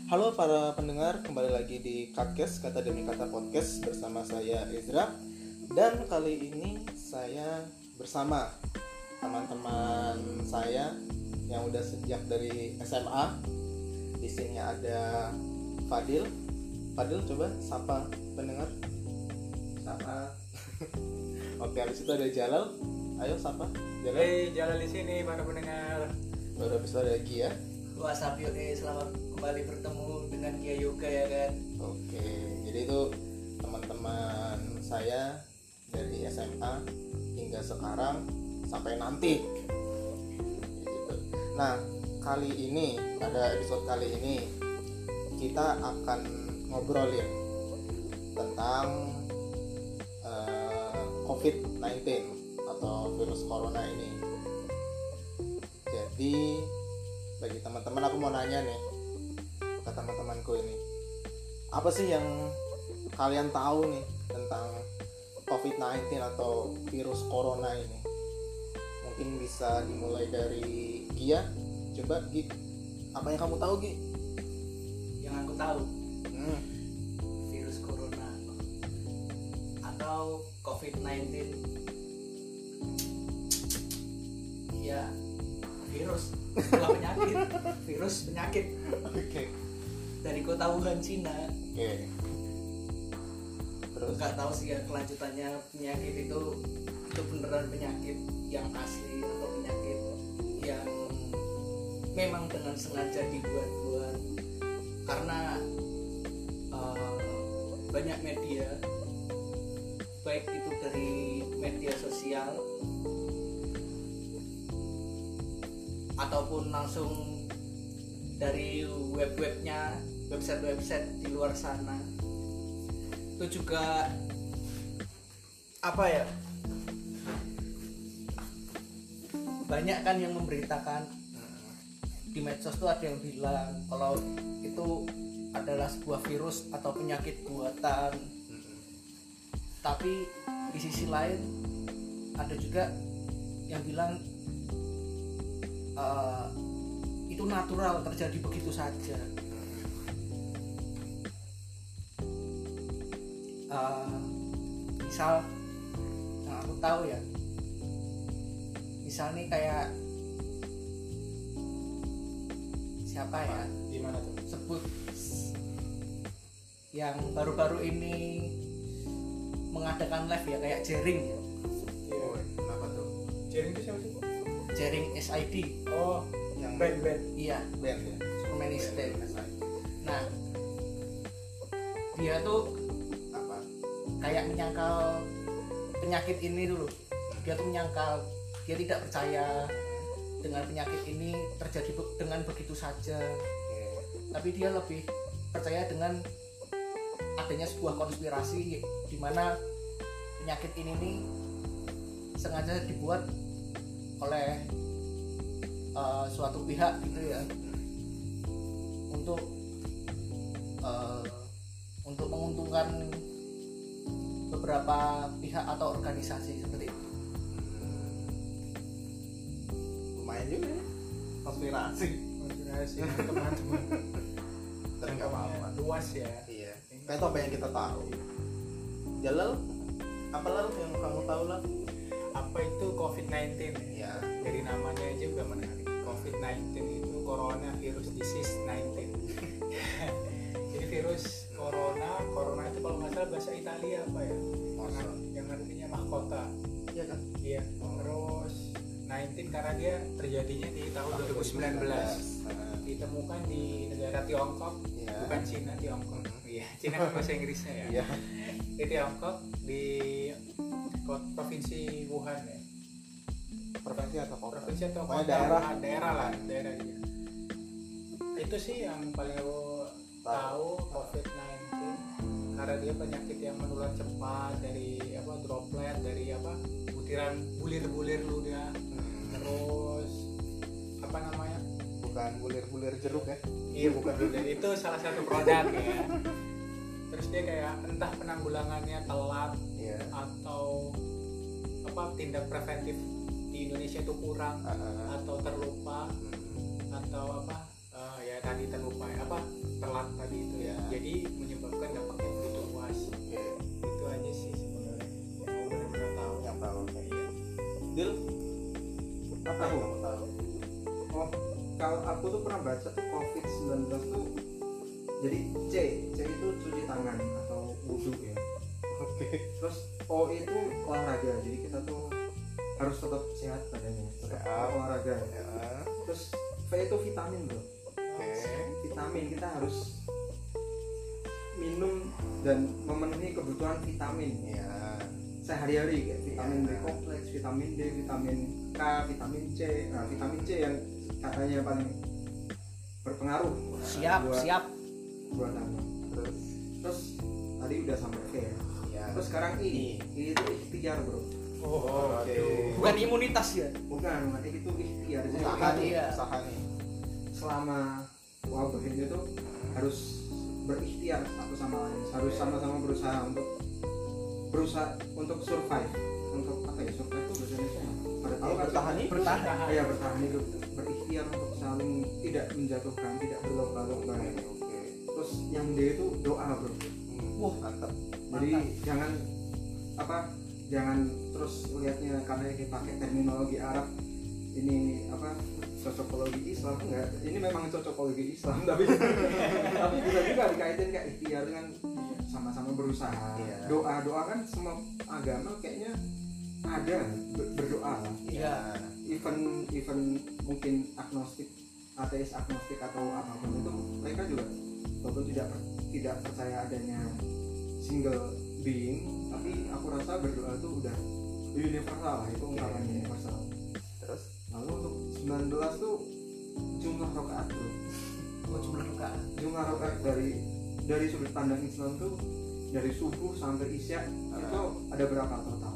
Halo para pendengar, kembali lagi di Katcast, Kata Demi Kata Podcast bersama saya Ezra. Dan kali ini saya bersama teman-teman saya yang udah sejak dari SMA. Di sini ada Fadil. Fadil, coba sapa pendengar. Sapa. Oke, habis itu ada Jalal. Ayo sapa. Jalal. Hey, Jalal di sini para pendengar. Baru habis itu ada Gia. WhatsApp selamat kembali bertemu dengan Kia Yoga ya kan. Oke, jadi itu teman-teman saya dari SMA hingga sekarang sampai nanti. Gitu. Nah, kali ini pada episode kali ini kita akan ngobrolin tentang COVID-19 atau virus corona ini. Jadi bagi teman-teman aku mau nanya nih ke teman-temanku ini, apa sih yang kalian tahu nih tentang COVID-19 atau virus corona ini? Mungkin bisa dimulai dari Gia. Coba Gi, apa yang kamu tahu Gi? Yang aku tahu virus corona atau COVID-19 ya virus, bukan penyakit. Virus penyakit. Oke. Dari kota Wuhan, Cina. Oke. Terus Nggak tahu sih ya kelanjutannya penyakit itu beneran penyakit yang asli atau penyakit yang memang dengan sengaja dibuat-buat karena banyak media, baik itu dari media sosial ataupun langsung dari web-webnya, website-website di luar sana. Itu juga apa ya, banyak kan yang memberitakan di medsos tuh, ada yang bilang kalau itu adalah sebuah virus atau penyakit buatan. Tapi di sisi lain ada juga yang bilang itu natural, terjadi begitu saja. Misal yang aku tahu ya, misal nih kayak siapa ya, Gimana tuh? sebut yang baru-baru ini mengadakan live ya, kayak Jering ya. Iya. kenapa tuh? Jering itu siapa sih? Jering SID. Oh, Yang band. Iya, band ya. Superman is Dead. Band. Nah, dia tuh Apa? kayak menyangkal penyakit ini dulu. Dia tuh menyangkal, dia tidak percaya dengan penyakit ini terjadi dengan begitu saja. Oke. Tapi dia lebih percaya dengan adanya sebuah konspirasi di mana penyakit ini nih sengaja dibuat oleh suatu pihak gitu ya, untuk menguntungkan beberapa pihak atau organisasi seperti itu. Lumayan juga ya. Konspirasi. Konspirasi teman-teman. Tapi nggak apa-apa. Luas ya. Iya. Kayak itu apa yang kita tahu. Jalal, apa lalu yang kamu tahu lah? Apa itu COVID-19 ya? Ya. Dari namanya aja udah menarik. COVID-19 itu Corona Virus Disease 19. Jadi virus corona itu kalau nggak salah bahasa Italia apa ya? Masa? Yang artinya mahkota. Iya kan? Iya. Terus 19 karena dia terjadinya di tahun 2019. Ditemukan di negara Tiongkok, Iya. bukan Cina, Tiongkok. Iya, Cina kan bahasa Inggrisnya ya. Iya. Di Tiongkok, di provinsi Wuhan ya. Provinsi atau kota? Provinsi atau Pokoknya kota, daerah lah, daerah dia. Itu sih yang paling aku tahu COVID-19 karena dia penyakit yang menular cepat dari droplet, dari butiran bulir-bulir ludah. Terus apa namanya? Bukan bulir-bulir jeruk ya? Iya, bukan bulir, itu salah satu produk ya. Terus dia kayak entah penanggulangannya telat Iya. atau tindak preventif di Indonesia itu kurang atau terlupa atau ya tadi terlupa telat tadi itu Ya. jadi menyebabkan dampak yang begitu luas. Oke, Itu aja sih sebenarnya yang mau benar-benar tahu. yang tahu. Iya. Dil, apa yang kamu tahu? Oh, kalau aku tuh pernah baca tuh COVID-19 tuh jadi C itu cuci tangan atau wudhu ya. Oke. Terus O itu olahraga, jadi kita tuh harus tetap sehat badannya, tetap Sehat. olahraga. Ya. Terus V itu vitamin bro. Oke. Vitamin kita harus minum dan memenuhi kebutuhan vitamin Ya. sehari-hari kayak vitamin B Ya. kompleks, vitamin D, vitamin K, vitamin C. Nah, vitamin C yang katanya paling berpengaruh Siap, buat siap. tangan. Terus tadi udah sampai V ya. Ya. Terus sekarang I itu ikhtiar bro. Oh, oke. Bukan imunitas ya. Bukan, itu ikhtiar. Jadi Usaha kita nih, Iya. usaha nih. selama wabah ini tuh harus berikhtiar satu sama lain, harus sama-sama berusaha untuk survive, untuk apa ya, survive itu bahasa Indonesia Kalau bertahan hidup. ya bertahan hidup, berikhtiar untuk saling tidak menjatuhkan, tidak berlomba-lomba. Oke. Terus yang D itu doa bro. Wah, mantap. Jadi jangan terus lihatnya karena ini pakai terminologi Arab ini cocokologi Islam, enggak, ini memang cocokologi Islam tapi bisa juga dikaitin kayak ikhtiar dengan sama-sama berusaha. Iya. Doa kan semua agama kayaknya ada berdoa lah. Iya. Even mungkin ateis agnostik atau apapun itu, mereka juga walaupun tidak percaya adanya single being, tapi aku rasa berdoa itu udah universal lah, itu ungkapan universal. Terus Lalu untuk 19 tuh jumlah rakaat bro. Jumlah rakaat. Jumlah rakaat dari sudut pandang Islam tuh dari subuh sampai isya itu ada berapa total?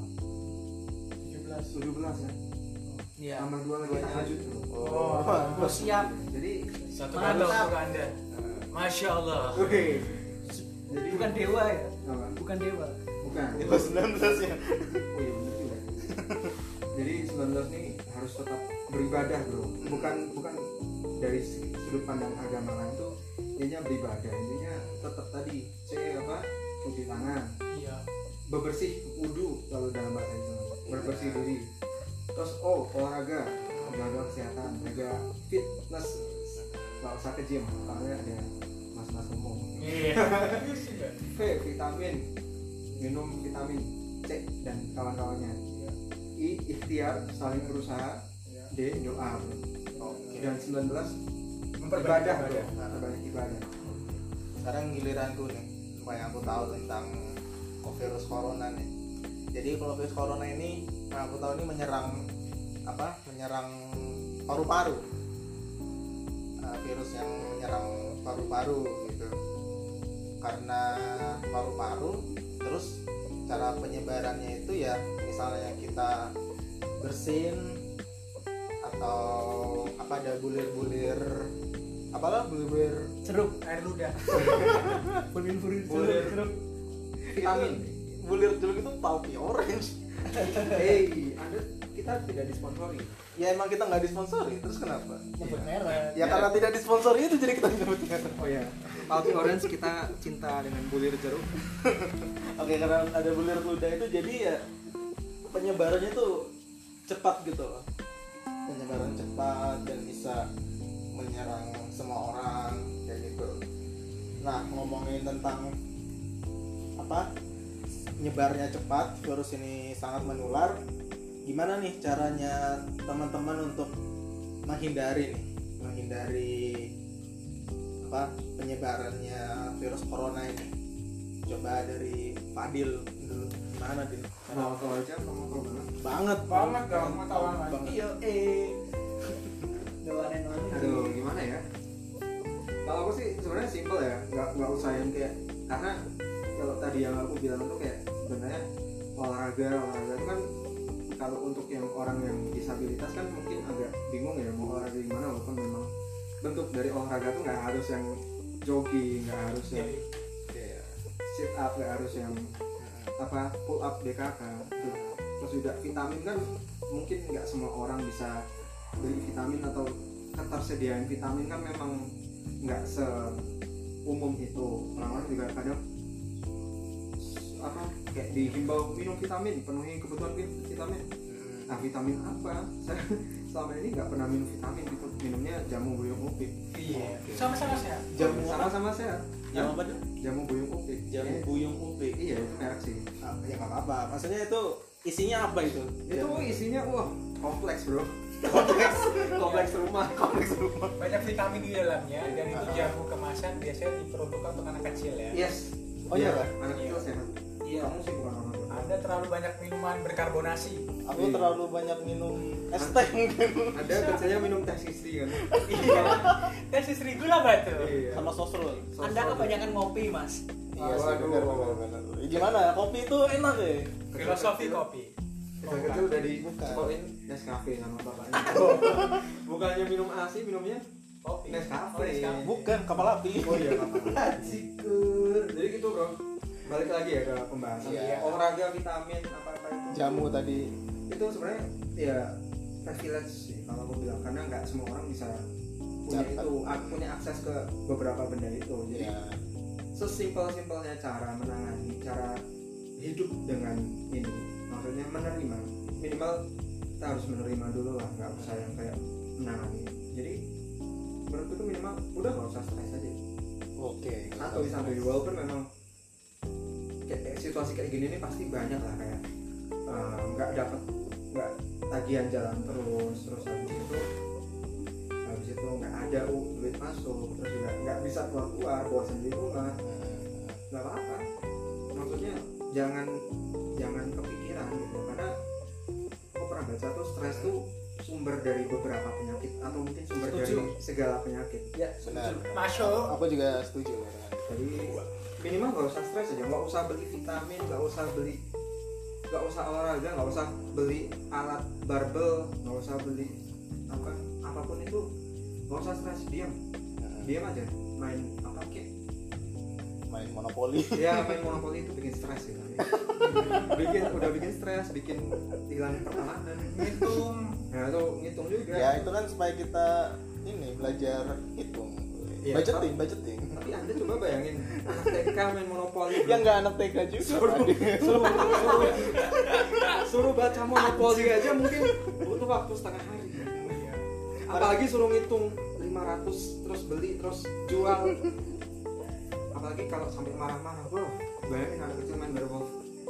17 ya. Iya. Tambah 2 lagi tahajud bro. Oh, siap. Jadi Satu Mantap. kado untuk Anda. Masya Allah. oke. Jadi Bukan dewa ya. apa? Bukan dewa. Bukan. itu 19 ya. Oh iya bener juga. Jadi 19 nih harus tetap beribadah bro. Bukan dari sudut pandang agama lain tuh intinya beribadah. Intinya tetap tadi cuci tangan, Iya. bebersih wudu kalau dalam bahasa Islam, berbersih diri. Terus olahraga, jaga kesehatan, jaga fitness, nggak usah ke gym soalnya ada mas-mas umum. Iya. V vitamin, minum vitamin C dan kawan-kawannya. I ikhtiar, saling berusaha. D doa bro. Oke. Dan 19 Memperbanyak ibadah bro, ibadah. memperbanyak ibadah. Sekarang giliranku nih, apa yang aku tahu tentang virus corona nih. Jadi kalau virus corona ini, yang aku tahu ini menyerang paru-paru. Virus yang menyerang paru-paru gitu. Karena paru-paru, terus cara penyebarannya itu ya misalnya kita bersin atau ada bulir-bulir Jeruk. Air ludah. Bulir jeruk. Vitamin. bulir jeruk itu pulpy orange. Kita tidak disponsori. Ya emang kita nggak disponsori, terus kenapa? Nyebut merek. Ya karena tidak disponsori itu jadi kita nyebutnya. Oh ya, Pulpy Orange kita cinta dengan bulir jeruk. Oke, karena ada bulir ludah itu jadi ya penyebarannya tuh cepat gitu loh. Penyebaran cepat dan bisa menyerang semua orang kayak gitu. Nah, ngomongin tentang nyebarnya cepat, virus ini sangat menular. Gimana nih caranya teman-teman untuk menghindari penyebarannya virus corona ini? Coba dari Fadil dulu, gimana Din? Mau tahu aja, mau tahu banget. Banget dong, mau tahu banget. Iya, Aduh, gimana ya? Kalau aku sih sebenarnya simple ya, nggak usah yang kayak, karena kalau tadi yang aku bilang tuh kayak sebenarnya olahraga itu kan kalau untuk yang orang yang disabilitas kan mungkin agak bingung ya mau olahraga gimana, walaupun memang bentuk dari olahraga tuh nggak harus yang jogging, nggak harus yang sit up, nggak harus yang pull up BKK gitu. Terus juga vitamin kan mungkin nggak semua orang bisa beli vitamin, atau ketersediaan vitamin kan memang nggak umum itu orang-orang juga kadang apa kayak dihimbau minum vitamin, penuhi kebutuhan vitamin. Nah vitamin apa? Saya selama ini nggak pernah minum vitamin gitu, minumnya jamu buyung upik. Iya. Sama-sama sehat. Jamu apa? Sama-sama sehat. Jamu apa tuh? Jamu buyung upik. Jamu buyung upik. Iya itu merek sih. Ya nggak apa-apa. Maksudnya itu isinya apa itu? Itu isinya wah kompleks bro. kompleks rumah. Banyak vitamin di dalamnya dan itu jamu kemasan biasanya diperuntukkan untuk anak kecil ya. Yes. Oh iya kan? Anak kecil sehat. Iya. Kamu sih bukan orang tua. Anda terlalu banyak minuman berkarbonasi. Aku Iya. terlalu banyak minum es teh mungkin. Ada biasanya minum teh istri kan. Iya. Tes istri gula batu. Iya. Sama sosro. Anda kebanyakan ngopi mas. Iya sih, Waduh. benar. Gimana? Kopi itu enak ya? Filosofi kopi. Kecil udah Bukan. dicekokin Nescafe sama bapaknya. Bukannya minum ASI, minumnya Kopi. Nescafe. Oh, Nescafe. Bukan, kapal api. Oh iya apa? Cikur. Jadi gitu bro. Balik lagi ya ke pembahasan. Iya. Olahraga, vitamin, apa-apa itu. Jamu tadi. Itu sebenarnya ya privilege sih kalau aku bilang karena nggak semua orang bisa punya Dapat. itu, punya akses ke beberapa benda itu. Jadi Ya. sesimpel-simpelnya cara menangani, cara hidup dengan ini, maksudnya menerima, minimal kita harus menerima dulu lah, nggak usah yang kayak menangani. Jadi menurutku tuh minimal udah nggak usah stres aja. Oke. Santuy walaupun memang kayak situasi kayak gini nih pasti banyak lah kayak nggak tagihan jalan terus habis itu nggak ada duit masuk, terus juga nggak bisa keluar bosan di rumah, nggak apa-apa. Maksudnya jangan kepikiran gitu, karena aku pernah baca tuh stres tuh sumber dari beberapa penyakit atau mungkin sumber Setuju. dari segala penyakit. Ya Benar. Masuk. Aku juga setuju dengan jadi minimal nggak usah stres aja, nggak usah beli vitamin, nggak usah olahraga, nggak usah beli alat barbel, nggak usah beli apapun itu, nggak usah stres, diam aja, main apa kek. main monopoli. Ya main monopoli itu bikin stres ya. udah bikin stres, bikin hilang pertemanan. Ngitung. Nah itu ngitung juga. Ya itu kan supaya kita ini belajar hitung. Iya, budgeting. Tapi anda coba bayangin anak TK main monopoli. Ya nggak anak TK juga. suruh baca monopoli aja mungkin butuh waktu setengah hari. Apalagi suruh ngitung 500 terus beli terus jual. Apalagi kalau sampai marah-marah, bro. Bayangin anak kecil main werewolf.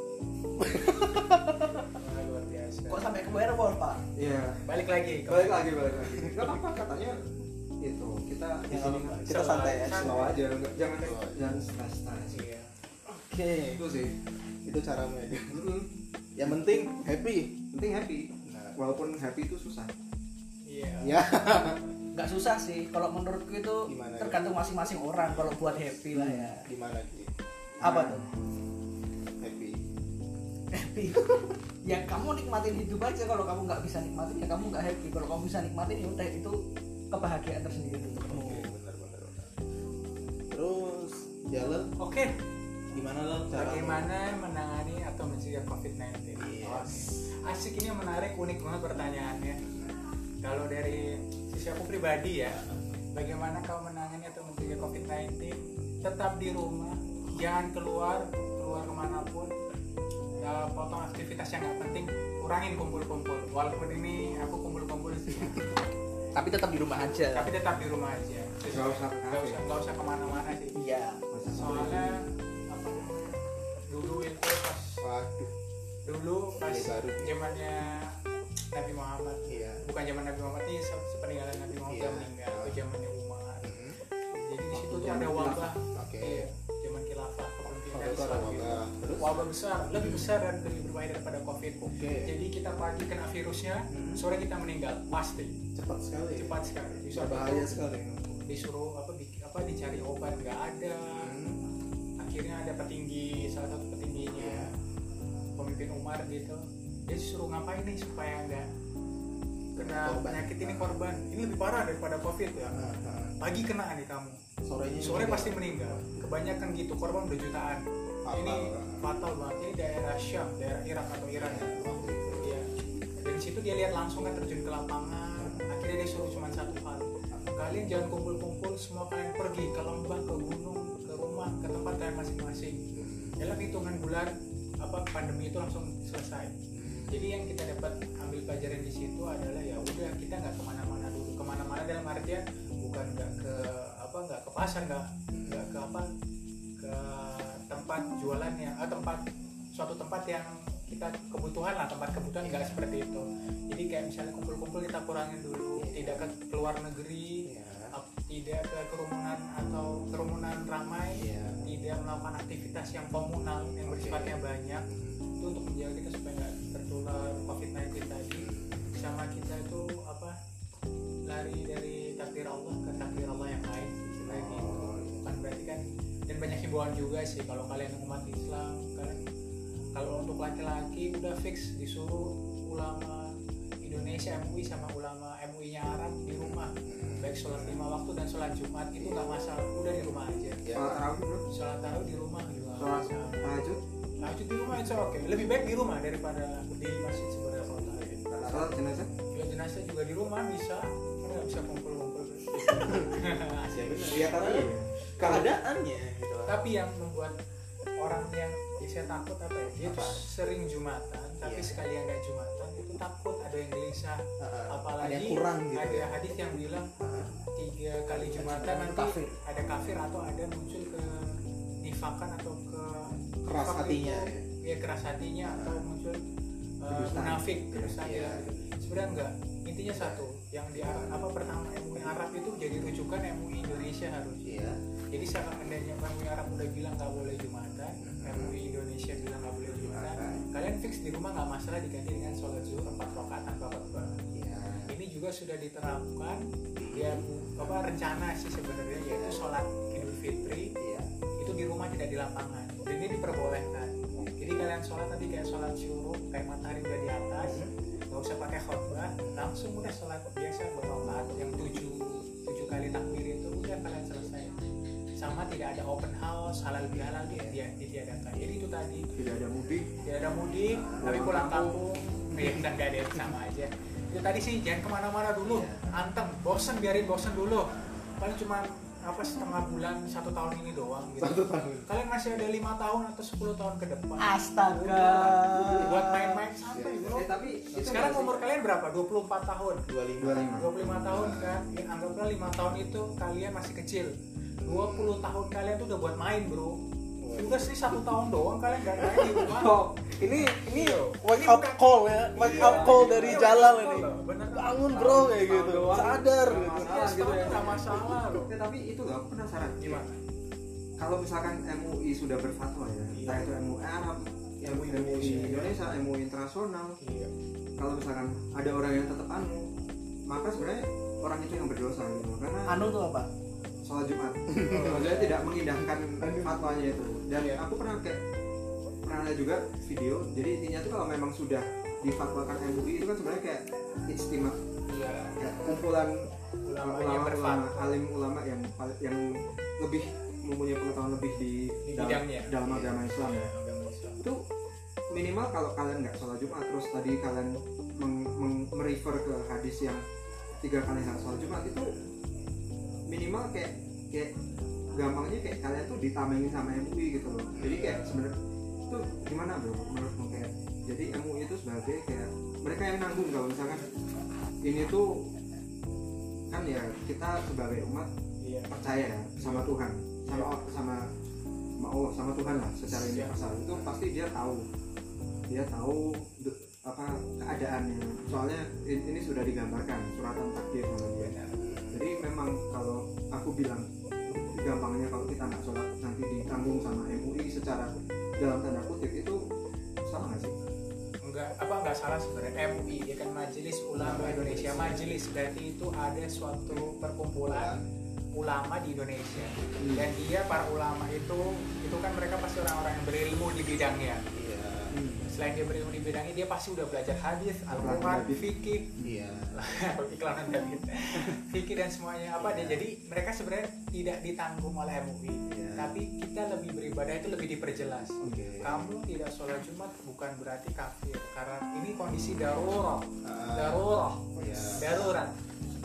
Wah, luar biasa. Kok sampai ke werewolf pak? Iya. Balik lagi. Balik lagi. Gak apa-apa katanya itu kita di sini kan Kita santai ya. Santai. slow aja, jangan stres. Iya. Oke. Itu sih. Itu caramu ya. Yang penting happy. Penting happy. Nah. Walaupun happy itu susah. Iya. Ya. Nggak susah sih. Kalau menurutku itu Gimana, tergantung masing-masing orang. Kalau buat happy lah ya. Gimana Ki? Apa tuh? Happy. Happy. Ya kamu nikmatin hidup aja. Kalau kamu nggak bisa nikmatin ya kamu nggak happy. Kalau kamu bisa nikmatin ya udah itu kebahagiaan tersendiri. Oke, benar. Terus jalan Oke. gimana lo cara? Bagaimana menangani atau mencegah COVID-19? Yes. Asik, ini yang menarik, unik banget pertanyaannya. Kalau dari sisi aku pribadi ya, bagaimana kau menangani atau mencegah COVID-19? Tetap di rumah, jangan keluar kemanapun. Potong aktivitas yang nggak penting, kurangin kumpul-kumpul. Walaupun ini aku kumpul-kumpul sih, Tapi tetap di rumah aja. tapi tetap di rumah aja. Nggak usah ke kafe. Nggak usah kemana-mana sih. Iya. Soalnya apa namanya, dulu Waduh. pas Ini baru. zamannya Nabi Muhammad, Iya. bukan zaman Nabi Muhammad, ini sepeninggalan Nabi Muhammad Iya. meninggal, itu zamannya Umar. Mhm. Jadi di situ tuh Zaman ada wabah. Oke. Iya, zaman khilafah kepemimpinan Itu ada Islam gitu. wabah. Terus? Wabah besar, lebih besar dan lebih berbahaya daripada COVID. Oke. Jadi kita pagi kena virusnya, Mhm. sore kita meninggal, pasti. Cepat sekali. Cepat sekali. Bisa Berbahaya sekali. disuruh dicari obat nggak ada. Akhirnya ada salah satu petingginya, pemimpin Umar gitu, dia disuruh ngapain nih supaya nggak kena Korban. penyakit ini, korban ini lebih parah daripada COVID ya. Pagi kena nih kamu, Sorenya sore pasti meninggal. Kebanyakan gitu, korban udah jutaan. Fatal. Ini fatal banget. Ini daerah Syam, daerah Irak atau Iran ya. Waktu itu. Iya. Dari situ dia lihat langsung kan, terjun ke lapangan. Akhirnya dia suruh cuma satu hal, kalian jangan kumpul-kumpul, semua kalian pergi ke lembah, ke gunung, rumah, ke tempat kalian masing-masing. Dalam hitungan bulan pandemi itu langsung selesai. Jadi yang kita dapat ambil pelajaran di situ adalah ya udah, kita nggak kemana-mana dulu. Kemana-mana dalam artian bukan nggak ke pasar, nggak ke tempat jualannya, suatu tempat yang kita kebutuhan lah, tempat kebutuhan, nggak seperti itu. Jadi kayak misalnya kumpul-kumpul kita kurangin dulu, tidak ke keluar negeri, tidak ke kerumunan ramai, tidak melakukan aktivitas yang komunal yang bersifatnya banyak. Itu untuk menjaga kita supaya nggak tertular COVID-19 tadi. Sama kita itu lari dari takdir Allah ke takdir Allah yang lain lagi. Bukan berarti kan, dan banyak himbauan juga sih kalau kalian umat Islam, kalian kalau untuk laki-laki udah fix disuruh ulama Indonesia MUI sama ulama MUI-nya Arab di rumah, baik sholat 5 waktu dan sholat Jumat itu nggak masalah, udah di rumah aja. Sholat tarawih di rumah juga. Sholat tahajud di rumah itu oke. Lebih baik di rumah daripada di masjid sebenarnya kalau tahajud. sholat jenazah Jenazah juga di rumah bisa, karena nggak bisa kumpul-kumpul. Ya karena keadaannya gitu. Tapi yang membuat orang yang saya takut dia tuh sering Jumatan, tapi sekali nggak Jumatan itu takut ada yang gelisah. Apalagi ada yang kurang gitu. Ada hadis yang bilang 3 kali Jumatan nanti ada kafir atau ada muncul ke nifakan atau ke keras hatinya. Ya keras hatinya atau muncul munafik terus saya. Sebenarnya enggak. Intinya satu, yang di pertama MUI Arab itu jadi rujukan MUI Indonesia harus. Jadi seandainya MUI Arab udah bilang nggak boleh Jumatan, MUI Indonesia bilang nggak boleh Jumatan, kalian fix di rumah nggak masalah, diganti dengan sholat zuhur 4 rakaat tanpa khutbah. Ini juga sudah diterapkan ya rencana sih sebenarnya, yaitu sholat Idul Fitri itu di rumah tidak di lapangan. Dan ini diperbolehkan. Jadi kalian sholat tadi kayak sholat syuruk, kayak matahari udah di atas, nggak usah pakai khutbah, langsung udah sholat biasa berrokat yang 7 kali takbir itu udah kalian selesai. Sama tidak ada open house, halal bihalal ditiadakan. Jadi itu tadi tidak ada mudik, tapi pulang kampung dan gak ada yang sama aja. Itu tadi sih, jangan kemana-mana dulu, anteng, biarin bosen dulu. Paling cuma setengah bulan 1 tahun ini doang gitu. 1 tahun. Kalian masih ada 5 tahun atau 10 tahun ke depan. Astaga. Buat main-main santai bro. Tapi Sekarang umur kalian berapa? 24 tahun. 25 tahun kan. Ya, anggaplah 5 tahun itu kalian masih kecil. 20 tahun kalian tuh udah buat main bro. Udah sih 1 tahun doang kalian gak main di rumah. Ini wake up call ya, wake up call dari Jalal ini. Bangun bro kayak gitu, sadar gitu. gitu ya. Nggak masalah loh. Tapi itu loh, aku penasaran. Gimana? Kalau misalkan MUI sudah berfatwa ya, entah itu MUI Arab, MUI Indonesia, MUI internasional. Kalau misalkan ada orang yang tetap maka sebenarnya orang itu yang berdosa gitu. Karena Tuh apa? sholat Jumat. Maksudnya tidak mengindahkan fatwanya itu. Dan aku pernah lihat juga video. Jadi intinya tuh kalau memang sudah difatwakan MUI itu kan sebenarnya kayak ijtima, kayak kumpulan ulama, alim ulama yang lebih mempunyai pengetahuan lebih di dalam agama Islam ya. Itu minimal kalau kalian nggak sholat Jumat terus tadi kalian merefer ke hadis yang 3 kali nggak sholat Jumat, itu minimal kayak gampangnya kayak kalian tuh ditamengin sama MUI gitu loh. Jadi kayak sebenarnya itu gimana bro menurutmu, kayak jadi MUI itu sebagai kayak mereka yang nanggung kalau misalkan ini tuh kan ya kita sebagai umat percaya ya sama Tuhan, sama Allah, sama Tuhan lah secara universal. Itu pasti dia tahu keadaannya, soalnya ini sudah digambarkan suratan takdir sama dia. Jadi memang kalau aku bilang gampangnya kalau kita nggak sholat nanti ditanggung sama MUI secara dalam tanda kutip, itu salah nggak sih? Enggak salah sebenarnya. MUI ya kan, Majelis Ulama Indonesia. Majelis berarti itu ada suatu perkumpulan ulama di Indonesia. Dan dia para ulama itu kan mereka pasti orang-orang yang berilmu di bidangnya. Selain dia berilmu di bidangnya, dia pasti udah belajar hadis, Al-Quran, fikih, iklanan David, fikih dan semuanya Jadi mereka sebenarnya tidak ditanggung oleh MUI, tapi kita lebih beribadah itu lebih diperjelas. Kamu tidak sholat Jumat bukan berarti kafir, karena ini kondisi darurat. Jadi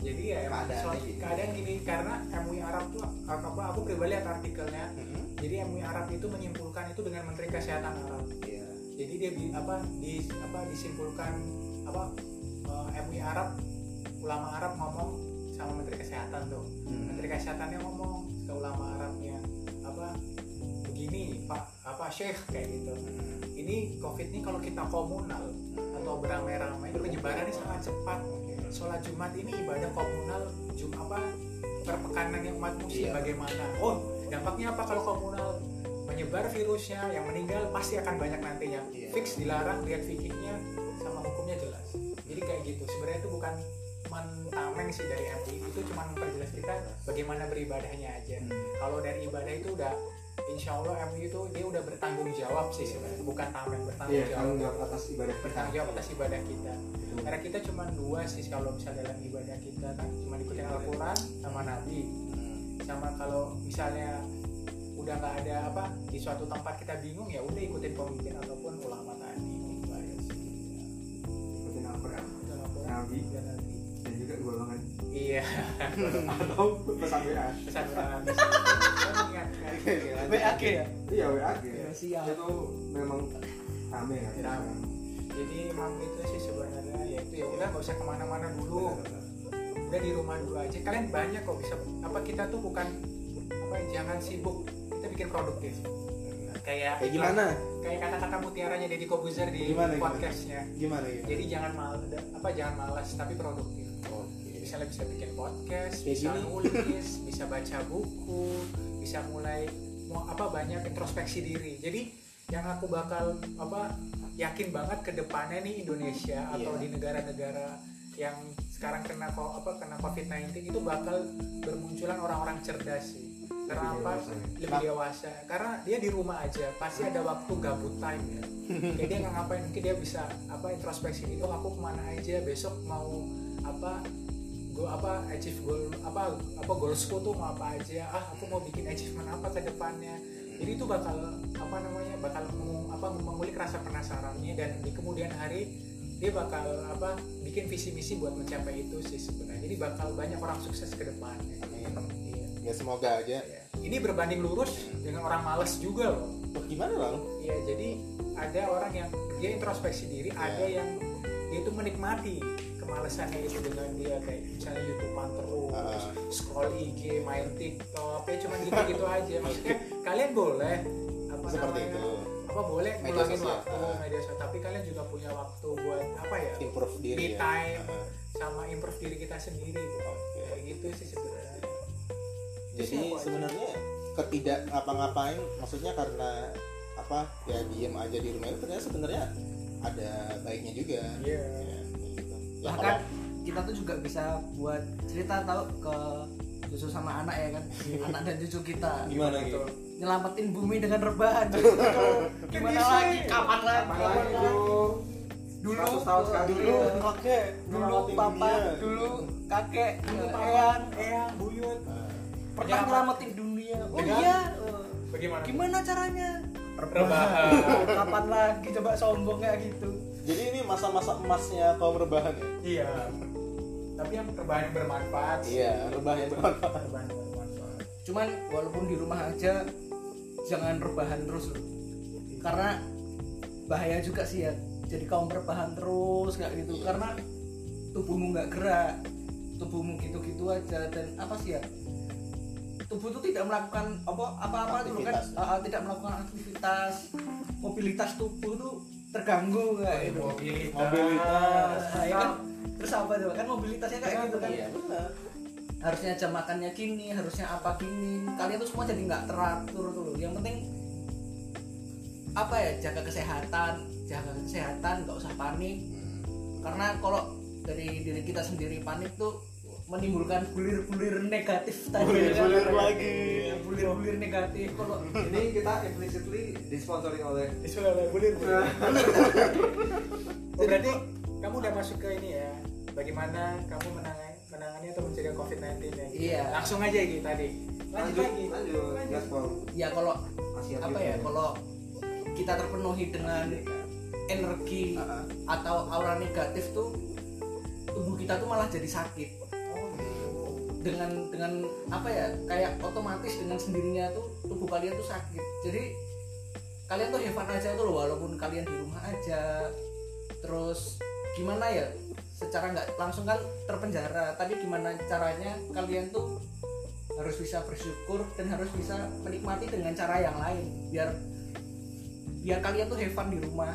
Jadi ya keadaan gini, karena MUI Arab tuh aku pribadi lihat artikelnya. Jadi MUI Arab itu menyimpulkan itu dengan Menteri Kesehatan Arab. Jadi dia disimpulkan MUI Arab, ulama Arab ngomong sama Menteri Kesehatan tuh. Menteri Kesehatannya ngomong ke ulama Arabnya begini Pak Syekh kayak gitu. Ini COVID ini kalau kita komunal atau beramai-ramai penyebarannya sangat cepat. Sholat Jumat ini ibadah komunal, perpekanannya umat muslim bagaimana? Dampaknya apa kalau komunal? Menyebar virusnya, yang meninggal pasti akan banyak nantinya. Fix dilarang, lihat fikihnya sama hukumnya jelas. Jadi kayak gitu. Sebenarnya itu bukan mentameng sih dari MUI, itu cuma memperjelas kita bagaimana beribadahnya aja. Kalau dari ibadah itu udah insya Allah MUI itu dia udah bertanggung jawab sih sebenarnya, bukan tameng, bertanggung jawab atas ibadah kita. Bertanggung jawab atas ibadah kita. Karena kita cuma dua sih kalau misalnya dalam ibadah kita kan cuma ikutin Al-Quran sama Nabi. Sama kalau misalnya udah nggak ada di suatu tempat kita bingung, ya udah ikutin pemimpin ataupun ulama tadi. Ikutin Al-Quran, Nabi dan juga golongan. Iya. Atau pesan WA. WAG ya? Iya WAG. Siap. Itu memang rame kan. Jadi emang itu sih sebenarnya, yaitu ya udah nggak usah kemana-mana dulu, udah di rumah dulu aja. Kalian banyak kok bisa kita tuh bukan jangan sibuk, kita bikin produktif. Kayak gimana? Kayak kata-kata mutiaranya Deddy Kobuzer di podcastnya. Gimana? Jadi jangan malas tapi produktif. Misalnya bisa bikin podcast, bisa nulis, bisa baca buku, bisa mulai banyak introspeksi diri. Jadi yang aku bakal yakin banget ke depannya nih Indonesia atau di negara-negara yang sekarang kena COVID-19 itu bakal bermunculan orang-orang cerdas sih. Karena lebih dewasa. Karena dia di rumah aja, pasti ada waktu gabut time ya. Kayak dia nggak ngapain, mungkin dia bisa introspeksi diri. Aku kemana aja, besok mau achieve goal goalsku tuh mau apa aja. Aku mau bikin achievement apa ke depannya. Jadi itu bakal mengulik rasa penasarannya, dan di kemudian hari dia bakal bikin visi misi buat mencapai itu sih sebenarnya. Jadi bakal banyak orang sukses ke depannya. Ya semoga aja. Ini berbanding lurus dengan orang malas juga loh. Gimana Bang? Iya, jadi ada orang yang dia introspeksi diri, ada yang dia itu menikmati kemalasannya itu dengan dia kayak misalnya YouTubean terus, scroll IG, main TikTok, kayak cuma gitu-gitu aja. Maksudnya kalian boleh seperti itu. Boleh ngulangin waktu media sosial, tapi kalian juga punya waktu buat improve diri, time sama improve diri kita sendiri. Kayak gitu sih sebenarnya. Jadi sebenarnya ketidak ngapa-ngapain, maksudnya karena diem aja di rumah itu ternyata sebenarnya ada baiknya juga. Iya. Gitu. Bahkan kita tuh juga bisa buat cerita tahu ke cucu sama anak ya kan, anak dan cucu kita. Gimana gitu? Nyelamatin bumi dengan rebahan. Gimana lagi? Kapan lagi? Dulu kakek, dulu papa, dulu kakek, eyang, buyut pernah nyelamatin dunia. Iya. Bagaimana? Gimana caranya? Rebahan. Kapan lagi coba sombong kayak gitu? Jadi ini masa-masa emasnya kaum rebahan ya? Iya. Tapi yang rebahan yang bermanfaat. Iya, rebahan yang bermanfaat. Cuman walaupun di rumah aja jangan rebahan terus loh. Karena bahaya juga sih ya. Jadi kaum rebahan terus kayak gitu. Karena tubuhmu nggak gerak, tubuhmu gitu-gitu aja, dan tubuh itu tidak melakukan apa-apa dulu kan, tidak melakukan aktivitas, mobilitas tubuh tuh terganggu kayak gitu. Mobilitas. Ya kan? Terus apa tuh kan mobilitasnya kayak gitu kan? Iya benar. Harusnya jam makannya gini, harusnya apa gini. Kalian tuh semua jadi nggak teratur tuh. Yang penting jaga kesehatan, nggak usah panik. Karena kalau dari diri kita sendiri panik tuh menimbulkan bulir-bulir negatif tadi. Bulir-bulir negatif. Kalau ini kita implicitly disponsori oleh bulir. Berarti kamu udah masuk ke ini ya. Bagaimana kamu menangani atau mencegah COVID-19 ya? Iya. Langsung aja gitu tadi. Lanjut. Ya kalau kalau kita terpenuhi dengan energi atau aura negatif tuh tubuh kita tuh malah jadi sakit. dengan apa ya, kayak otomatis dengan sendirinya tuh tubuh kalian tuh sakit. Jadi kalian tuh have fun aja tuh loh, walaupun kalian di rumah aja. Terus gimana ya, secara nggak langsung kan terpenjara, tapi gimana caranya kalian tuh harus bisa bersyukur dan harus bisa menikmati dengan cara yang lain, biar kalian tuh have fun di rumah.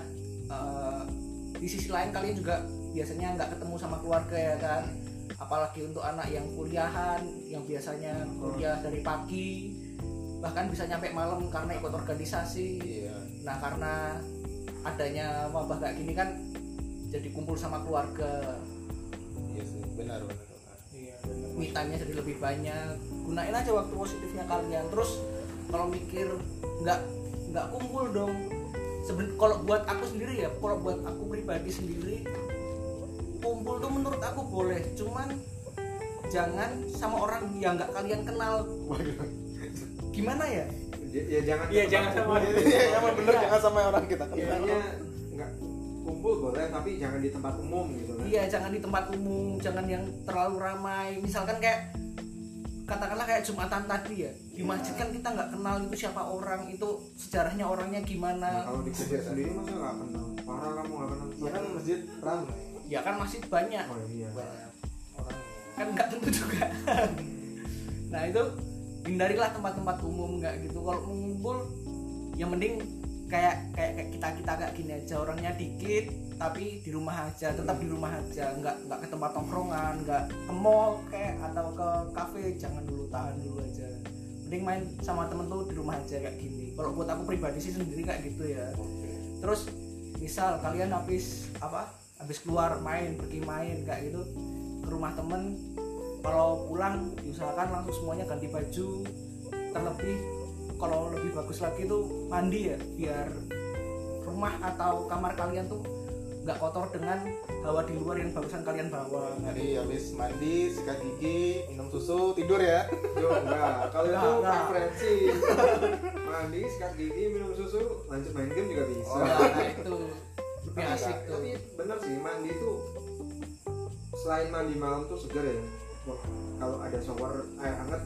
Di sisi lain kalian juga biasanya nggak ketemu sama keluarga ya kan, apalagi untuk anak yang kuliahan, yang biasanya kuliah dari pagi bahkan bisa nyampe malam karena ikut organisasi. Iya. Nah karena adanya wabah kayak gini kan jadi kumpul sama keluarga, Iya sih, benar. Iya benar. me time-nya jadi lebih banyak. Gunain aja waktu positifnya kalian. Terus kalau mikir nggak kumpul dong. Kalau buat aku sendiri ya, kalau buat aku pribadi sendiri, kumpul tuh menurut aku boleh, cuman jangan sama orang yang nggak kalian kenal. Gimana ya? Ya jangan. Iya, jangan sama orang. Iya, emang bener, jangan sama orang kita kenal. Intinya nggak kumpul boleh, tapi jangan di tempat umum gitu kan. Iya, jangan di tempat umum, jangan yang terlalu ramai. Misalkan kayak katakanlah kayak Jumatan tadi ya, di masjid kan kita nggak kenal itu siapa orang, itu sejarahnya orangnya Nah, gimana. kalau di gereja sendiri masa nggak kenal? Parah kamu nggak kenal? Ya kan masjid ramai. Ya kan masjid banyak, Oh iya. Banyak orang. kan nggak tentu juga. Nah itu hindarilah tempat-tempat umum nggak gitu. Kalau mengumpul yang mending kayak kita kayak gini aja, orangnya dikit tapi di rumah aja, tetap di rumah aja, nggak ke tempat tongkrongan, nggak ke mall kayak atau ke kafe, jangan dulu, tahan dulu aja. Mending main sama temen tuh di rumah aja kayak gini. Kalau buat aku pribadi sih sendiri kayak gitu ya. Terus misal kalian habis keluar pergi main kayak gitu ke rumah temen, kalau pulang diusahakan langsung semuanya ganti baju, terlebih kalau lebih bagus lagi tuh mandi ya, biar rumah atau kamar kalian tuh nggak kotor dengan hawa di luar yang barusan kalian bawa. Jadi habis mandi, sikat gigi, minum susu, tidur ya. Yo enggak, kalau itu Enggak. preferensi. Mandi, sikat gigi, minum susu, lanjut main game juga bisa. Nah itu lebih Tapi asik enggak, tuh. tapi bener sih, mandi itu selain mandi malam tuh segar ya. Wah, kalau ada shower air hangat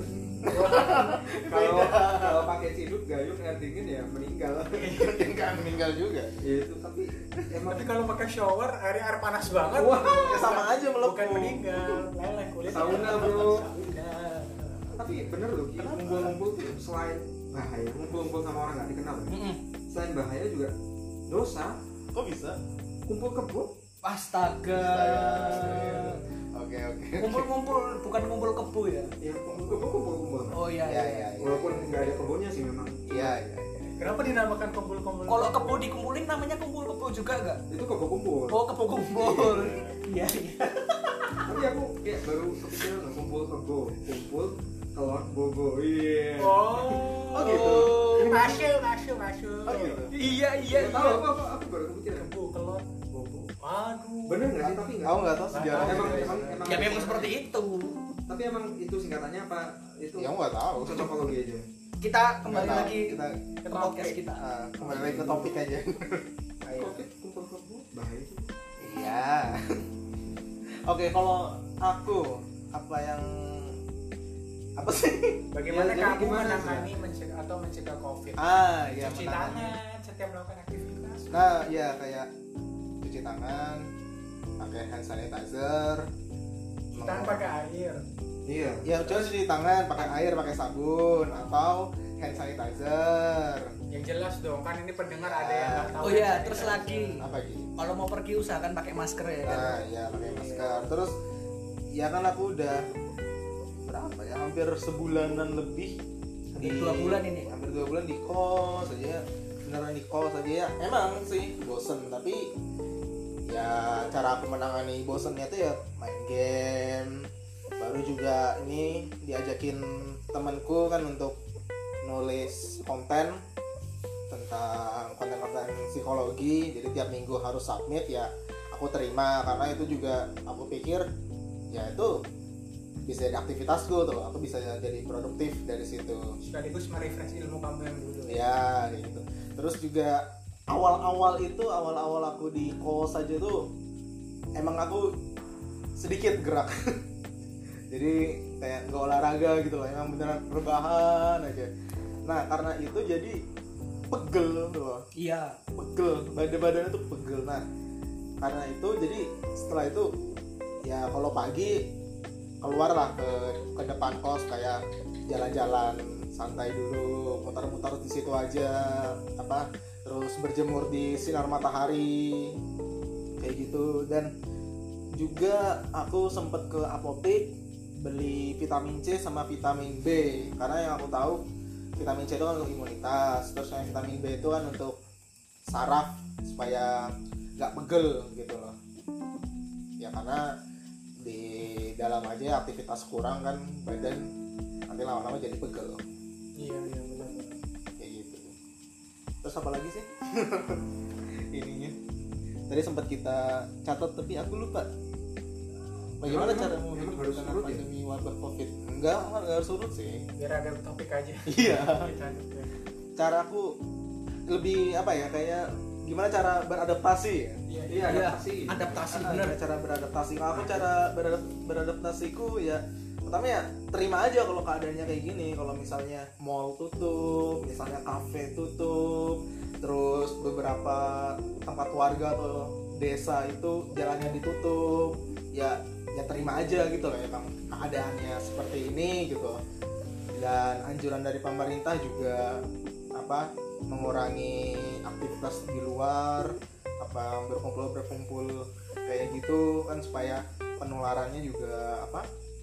kalau pakai ciduk gayung air dingin ya meninggal. Mungkin kan meninggal juga. Ya itu, tapi emang Tapi kalau pakai shower air panas banget. Wah, ya sama aja melepuh. Bukan meninggal, leleh kulit. Sauna, bro. Sauna. tapi bener loh, Ki, ngumpul-ngumpul tuh selain bahaya, ngumpul-ngumpul sama orang nggak dikenal ya. Selain bahaya juga dosa. Kok bisa? Kumpul kebo. Astaga. Oke. Kumpul-kumpul bukan kumpul kebo ya. Ya kumpul. Oh iya. Ya. Walaupun nggak ada kebunnya sih memang. Iya. Kenapa dinamakan kumpul-kumpul? Kalau kebo dikumpulin namanya kumpul kebo juga enggak? Itu kebo kumpul. Oh, kebo kumpul. Iya. Tapi aku kayak baru kepikiran loh, kumpul kebo, kumpul telur bogo. Iya. Oh gitu. Masuk. Oh gitu. Iya. Nggak tahu aku baru kepikiran. Kebu, kelot, bobo. Aduh. Bener nggak sih? Tapi nggak. Aku nggak tahu sejarahnya. Emang Ya memang seperti itu. Tapi emang itu singkatannya apa? Itu Ya aku nggak tahu. cocokologi aja. Kita kembali Nggak tahu. lagi Kita ke podcast kita. kembali lagi ke topik aja. Ayo. Covid kumpul kebo bahaya sih. Iya. Oke, kalau aku apa sih? Bagaimana Ya, jadi kamu gimana, menangani mencegah COVID? Ya Cuci menangani. tangan setiap melakukan aktivitas. Nah, ya kayak cuci tangan, pakai hand sanitizer. Tangan pakai air. Iya. Ya, coba cuci tangan pakai air, pakai sabun atau hand sanitizer. Yang jelas dong, kan ini pendengar ada yang nggak tahu. Oh iya, hand terus sanitizer. lagi Apa gitu? kalau mau pergi usahakan pakai masker ya kan. Nah, ya pakai masker. Terus ya kan aku udah berapa ya? Hampir sebulanan lebih. Hampir 2 bulan ini. Hampir 2 bulan di kos aja. Beneran di kos aja ya. Emang sih bosen, tapi ya cara aku menangani bosennya tuh ya main game. Baru juga ini diajakin temanku kan untuk nulis konten tentang konten-konten psikologi. Jadi tiap minggu harus submit, ya aku terima karena itu juga aku pikir ya itu bisa jadi aktivitasku tuh, aku bisa jadi produktif dari situ. Sekaligus merefresh ilmu kamu yang dulu. Ya kayak gitu. Terus juga awal-awal aku di kos aja tuh emang aku sedikit gerak Jadi kayak nggak olahraga gitu loh, emang beneran rebahan aja. Nah karena itu jadi pegel loh, Iya. pegel, badannya tuh pegel. Nah karena itu jadi setelah itu ya kalau pagi keluar lah ke depan kos, kayak jalan-jalan santai dulu, muter-muter di situ aja, apa terus berjemur di sinar matahari kayak gitu. Dan juga aku sempet ke apotek beli vitamin C sama vitamin B, karena yang aku tahu vitamin C itu kan untuk imunitas, terus yang vitamin B itu kan untuk saraf supaya nggak pegel gitu loh ya, karena di dalam aja aktivitas kurang kan badan nanti lama-lama jadi pegel Iya benar. kayak gitu. Terus apa lagi sih ininya tadi sempat kita catat tapi aku lupa. Bagaimana Emang- cara emang menghidup harus dengan surut ya? pandemi wabah covid? Enggak harus surut sih. Biar ada topik aja. Iya. Kita ya. Caraku lebih apa ya, kayak gimana cara beradaptasi ya. Iya. Iya, Adaptasi Nah, bener. cara beradaptasi. Kalau aku cara beradaptasiku ya pertama ya terima aja kalau keadaannya kayak gini. Kalau misalnya mall tutup, misalnya kafe tutup, terus beberapa tempat warga atau desa itu jalannya ditutup, ya terima aja gitu loh, emang keadaannya seperti ini gitu. Dan anjuran dari pemerintah juga apa, mengurangi aktivitas di luar, apa berkumpul kayak gitu kan, supaya penularannya juga apa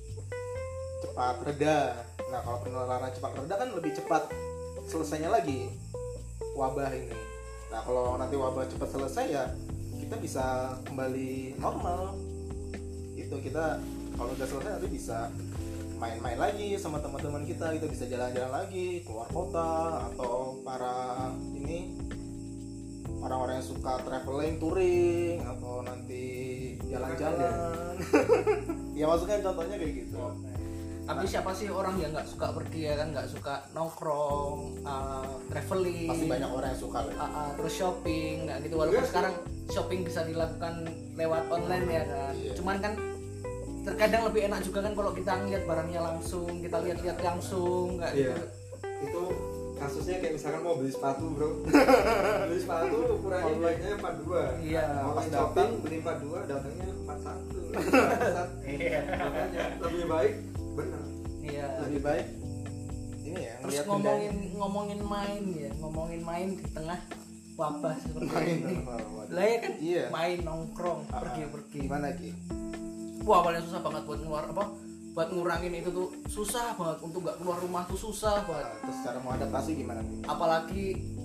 cepat reda. Nah kalau penularan cepat reda kan lebih cepat selesainya lagi wabah ini. Nah kalau nanti wabah cepat selesai ya kita bisa kembali normal itu. Kita kalau udah selesai nanti bisa main-main lagi sama teman-teman kita bisa jalan-jalan lagi keluar kota, atau para ini orang-orang yang suka traveling, touring, atau nanti jalan-jalan. Ya maksudnya contohnya kayak gitu. Tapi siapa sih orang yang nggak suka pergi ya kan, nggak suka nongkrong, traveling, Pasti banyak orang yang suka lah. terus shopping, nggak gitu. Walaupun Iya sih. sekarang shopping bisa dilakukan lewat online ya kan. Iya. Cuman kan terkadang lebih enak juga kan kalau kita ngeliat barangnya langsung, kita lihat-lihat langsung, nggak Iya. gitu. Itu kasusnya kayak misalkan mau beli sepatu bro, beli sepatu ukurannya biasanya 42. Iya. Mau pas Pas shopping beli 42, datangnya 41. Iya. Makanya lebih baik bener. Iya. Lebih baik ini ya Terus ngeliat ngomongin main di tengah wabah seperti main. ini. Waduh. Lah ya kan, Iya. main nongkrong, Ah, pergi-pergi. Gimana Ki? Wah, awalnya susah banget buat buat ngurangin itu tuh susah banget, untuk nggak keluar rumah tuh susah banget. Terus cara mau adaptasi gimana Ki? Apalagi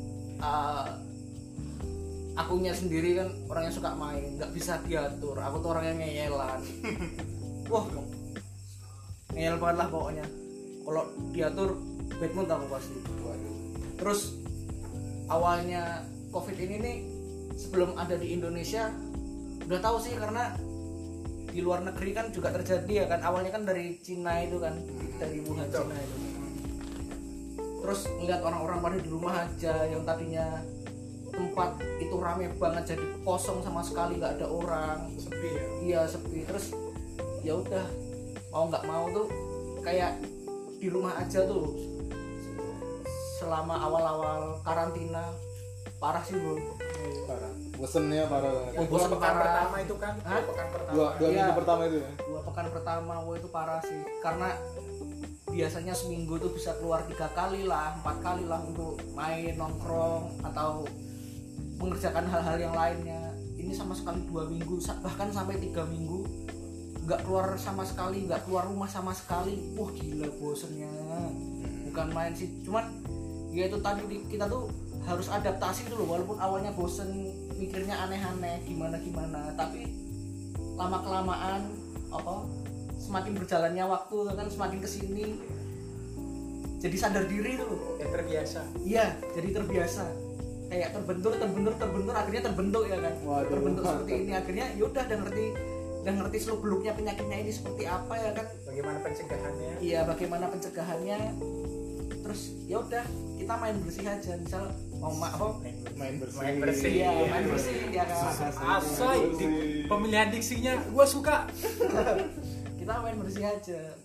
akunya sendiri kan orang yang suka main, nggak bisa diatur. Aku tuh orang yang ngeyelan. Wah, ngeyel banget lah pokoknya. Kalau diatur bad mood aku pasti. Waduh. Terus awalnya COVID ini nih, sebelum ada di Indonesia udah tahu sih, karena di luar negeri kan juga terjadi ya kan. Awalnya kan dari Cina itu kan, dari Wuhan Cina itu. Terus ngeliat orang-orang pada di rumah aja, yang tadinya tempat itu rame banget jadi kosong sama sekali, nggak ada orang. Sepi ya. Iya, sepi. Terus ya udah, mau nggak mau tuh kayak di rumah aja tuh selama awal-awal karantina. Parah sih bro. Parah. Bosennya parah banget. Yang bosan dua pekan parah. pertama itu kan, Hah? dua pekan pertama. Dua Iya. minggu pertama itu ya. 2 pekan pertama, wah itu parah sih. Karena biasanya seminggu tuh bisa keluar 3 kali lah, 4 kali lah untuk main, nongkrong, atau mengerjakan hal-hal yang lainnya. Ini sama sekali 2 minggu, bahkan sampai 3 minggu nggak keluar sama sekali, nggak keluar rumah sama sekali. Wah gila bosennya, bukan main sih. Cuman ya itu tadi, kita tuh harus adaptasi dulu. Walaupun awalnya bosen, mikirnya aneh-aneh, gimana-gimana, tapi lama kelamaan semakin berjalannya waktu kan, semakin kesini jadi sadar diri tuh. Ya terbiasa. Iya, jadi terbiasa. Kayak terbentur, akhirnya terbentuk ya kan. Waduh, Terbentuk mantap. seperti ini, akhirnya yaudah udah ngerti seluk beluknya penyakitnya ini seperti apa ya kan. Bagaimana pencegahannya? Iya, bagaimana pencegahannya. Terus ya udah, kita main bersih aja. Misal mau Main bersih. Main bersih. iya, main bersih ya kan. Asai, pemilihan diksinya gue suka. Kita main bersih aja.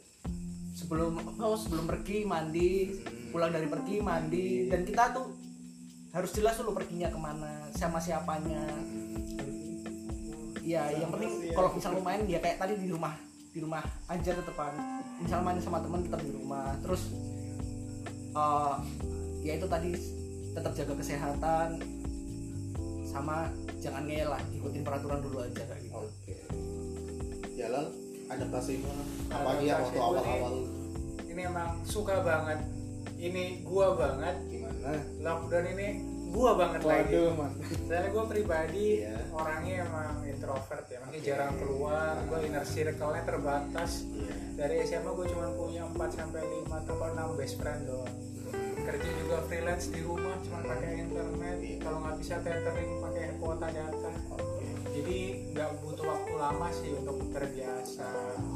sebelum pergi mandi, pulang dari pergi mandi, dan kita tuh harus jelas dulu perginya kemana, sama siapanya. Ya yang penting kalau misal mau main ya kayak tadi di rumah aja tetepan. Misal main sama teman tetap di rumah. Terus ya itu tadi tetap jaga kesehatan, sama jangan ngeyel lah, ikutin peraturan dulu aja kayak gitu. Oke. Ya Lal, adaptasi mana? Apalagi yang waktu awal-awal Ini emang suka banget. Ini gua banget. gimana? Lockdown ini gua banget lagi. Waduh, mantap. Soalnya gue pribadi Iya. orangnya emang introvert ya, makanya Oke. jarang keluar. Gue inner circle-nya terbatas. Iya. Dari SMA gue cuma punya 4-5 atau 6 best friend doang. Kerja juga freelance di rumah, cuma pakai internet. Iya. Kalau nggak bisa tethering pakai kuota data. Oke. Jadi nggak butuh waktu lama sih untuk terbiasa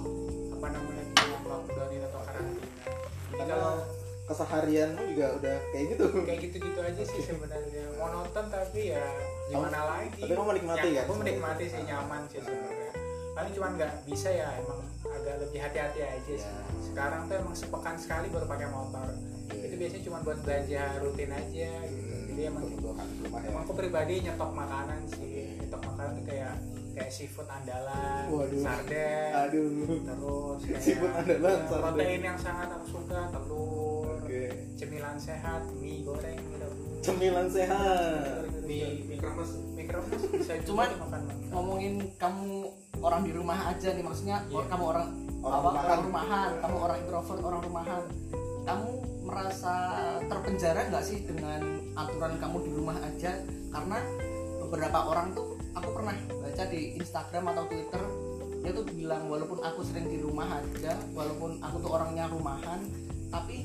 apa namanya dengan lockdown ini atau karantina. Jadi Karena kalau keseharianmu juga udah kayak gitu. kayak gitu-gitu aja sih sebenarnya, monoton tapi ya gimana lagi. Tapi kamu menikmati ya? Gue menikmati sih, nyaman sih sebenarnya. Paling cuma nggak bisa ya emang agak lebih hati-hati aja sih. Ya. Sekarang tuh emang sepekan sekali baru pakai motor. Itu biasanya cuma buat belanja rutin aja gitu. Jadi emang kebutuhan rumah ya. emang aku pribadi nyetok makanan sih. Nyetok makanan tuh kayak seafood andalan, Waduh. sarden, Aduh. terus kayak Seafood andalan, ya, sarden. protein yang sangat aku suka, telur, Oke. cemilan sehat, mie goreng, mie rebus, Cemilan sehat. mie kremes. rebus bisa juga Cuman dimakan. ngomongin kamu orang di rumah aja nih, maksudnya Iya. kamu orang Rumahan. orang rumahan, kamu orang introvert, orang rumahan. Kamu merasa terpenjara nggak sih dengan aturan kamu di rumah aja? Karena beberapa orang tuh aku pernah baca di Instagram atau Twitter, dia tuh bilang walaupun aku sering di rumah aja, walaupun aku tuh orangnya rumahan, tapi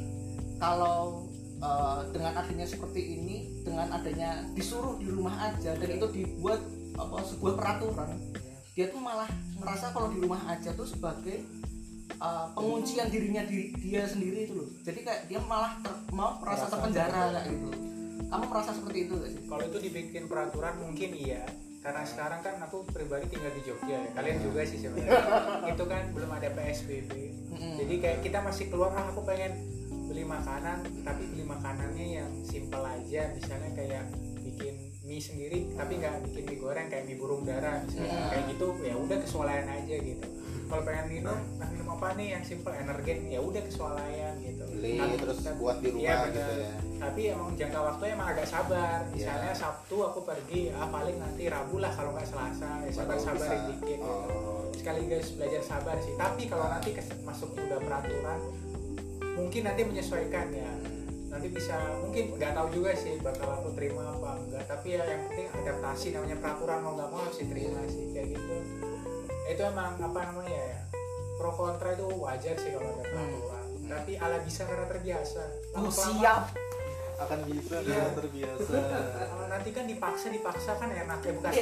kalau dengan adanya seperti ini, dengan adanya disuruh di rumah aja dan itu dibuat sebuah peraturan, dia tuh malah merasa kalau di rumah aja tuh sebagai penguncian dirinya dia sendiri itu loh. Jadi kayak dia malah mau merasa terpenjara kayak gitu. Kamu merasa seperti itu gak sih? Kalau itu dibikin peraturan mungkin iya, karena sekarang kan aku pribadi tinggal di Jogja ya, kalian juga sih sebenarnya. Itu kan belum ada PSBB, jadi kayak kita masih keluar, aku pengen beli makanan, tapi beli makanannya yang simple aja, misalnya kayak bikin mie sendiri tapi nggak bikin mie goreng kayak mie burung dara misalnya, kayak gitu ya udah kesualian aja gitu. Kalau pengen minum apa nih yang simple energen, ya udah kesualian gitu. Beli Tapi- terus buat di rumah Iya, gitu bener. ya. Tapi emang jangka waktunya emang agak sabar. Misalnya Iya. Sabtu aku pergi, paling nanti Rabu lah kalau nggak Selasa. Ya sabar Baru sabarin bisa. dikit. Gitu. Oh. Sekaligus belajar sabar sih. Tapi kalau nanti masuk udah peraturan, mungkin nanti menyesuaikan ya. Nanti bisa, mungkin nggak tahu juga sih bakal aku terima apa enggak. Tapi ya yang penting adaptasi, namanya peraturan mau nggak mau harus diterima sih kayak gitu. Itu emang apa namanya ya, pro kontra itu wajar sih kalau ada peraturan. Tapi ala bisa karena terbiasa. Lama-kelamaan- Siap. Akan bisa Iya. karena terbiasa. Kalau nanti kan dipaksa kan enak ya, bukan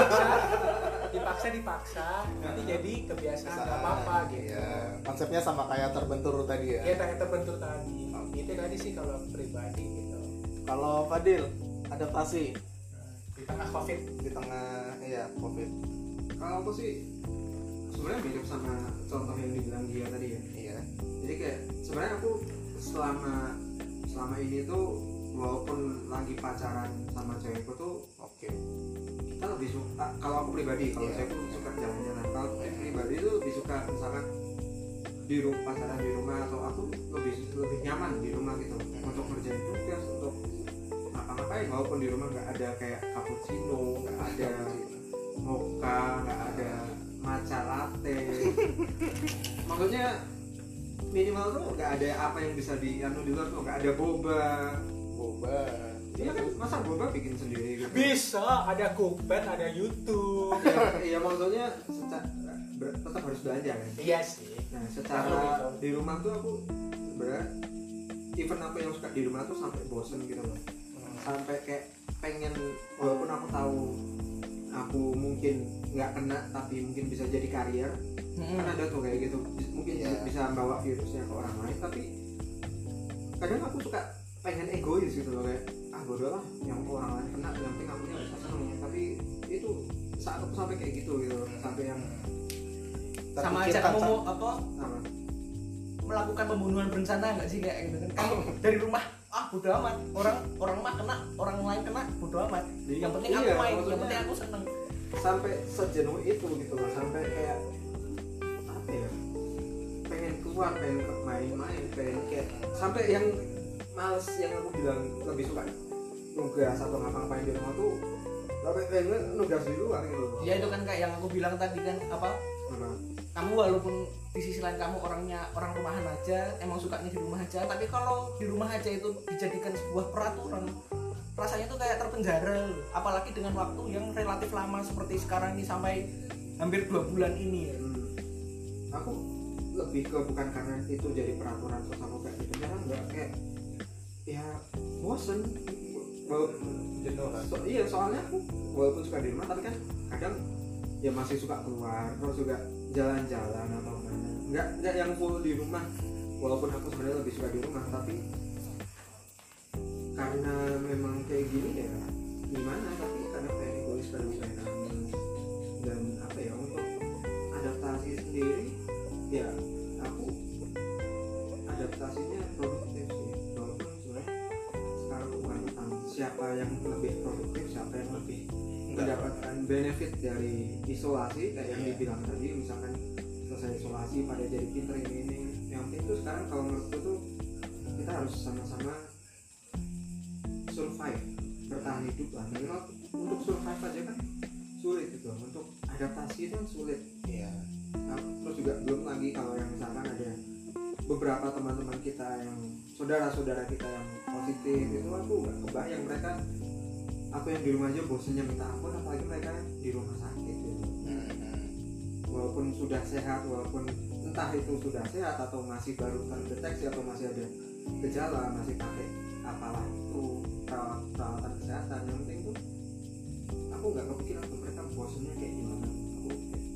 dipaksa nanti jadi kebiasaan nggak apa-apa gitu. Iya. Konsepnya sama kayak terbentur tadi ya. Ya kayak terbentur tadi. Itu tadi sih kalau pribadi gitu. Kalau Fadil, adaptasi Di tengah COVID. di tengah COVID. Kalau aku sih sebenarnya mirip sama contoh yang dibilang dia tadi ya. Iya. Jadi kayak sebenarnya aku selama ini tuh walaupun lagi pacaran sama cewekku tuh Oke. kita lebih suka, kalau aku pribadi, kalau Iya. saya pun suka jalan-jalan. Kalau aku pribadi tuh lebih suka misalkan di rumah, pacaran di rumah, atau aku lebih nyaman di rumah gitu untuk ngerjain tugas, untuk ngapa-ngapain, walaupun di rumah nggak ada kayak cappuccino, nggak ada mocha, nggak ada matcha latte. Maksudnya minimal tuh nggak ada apa yang bisa di luar tuh, nggak ada boba. Boba. Iya kan, masa boba bikin sendiri gitu? Bisa, ada Cookpad, ada YouTube. Iya maksudnya tetap harus belanja kan. Iya sih. Nah secara di rumah tuh aku sebenarnya even aku yang suka di rumah tuh sampai bosen gitu loh, sampai kayak pengen, walaupun aku tahu aku mungkin nggak kena tapi mungkin bisa jadi karier. Kan ada tuh kayak gitu, mungkin Iya. bisa bawa virusnya ke orang lain, tapi kadang aku suka pengen egois gitu loh, kayak bodo lah yang orang lain kena, yang penting aku bisa seneng. Tapi itu saat aku sampai kayak gitu gitu, sampai yang Sama aja kamu mau apa? apa melakukan pembunuhan berencana nggak sih kayak gitu kan? Kamu dari rumah bodo amat, orang mah kena, orang lain kena bodo amat. Yang penting aku main, yang penting aku seneng. Sampai sejenuh itu gitu loh, sampai kayak apa ya? Pengen keluar, pengen main-main, pengen kayak sampai yang males yang aku bilang lebih suka nugas atau ngapa-ngapain di rumah tuh sampai pengen nugas di luar gitu. Ya itu kan kayak yang aku bilang tadi kan apa? Kamu walaupun di sisi lain kamu orang rumahan aja, emang sukanya di rumah aja, tapi kalau di rumah aja itu dijadikan sebuah peraturan, rasanya tuh kayak terpenjara, apalagi dengan waktu yang relatif lama seperti sekarang ini sampai hampir 2 bulan ini ya. Aku lebih ke bukan karena itu jadi peraturan terus aku kayak gitu, karena enggak kayak ya bosen jenuh kan. Iya, soalnya aku walaupun suka di rumah tapi kan kadang ya masih suka keluar, terus juga jalan-jalan atau mana. Enggak yang full di rumah, walaupun aku sebenarnya lebih suka di rumah, tapi karena memang kayak gini ya gimana, tapi karena pengen egois, pengen dan apa ya, untuk adaptasi sendiri ya aku adaptasinya produktif sih, walaupun sebenarnya sekarang bukan tentang siapa yang lebih produktif, siapa yang lebih mendapatkan benefit dari isolasi kayak yang dibilang tadi, misalkan selesai isolasi pada jadi pinter ini. Yang penting tuh sekarang kalau menurutku tuh kita harus sama-sama survive, bertahan hidup lah. Minimal untuk survive aja kan sulit gitu, untuk adaptasi itu kan sulit. Iya. Nah, terus juga belum lagi kalau yang misalkan ada beberapa teman-teman kita yang saudara-saudara kita yang positif itu, aku nggak kebayang mereka, aku yang di rumah aja bosennya minta ampun, apalagi mereka di rumah sakit gitu. Walaupun sudah sehat, walaupun entah itu sudah sehat atau masih baru terdeteksi atau masih ada gejala, masih pakai apalah itu perawatan kesehatan, yang penting tuh aku nggak kepikiran tuh mereka bosennya kayak gimana, aku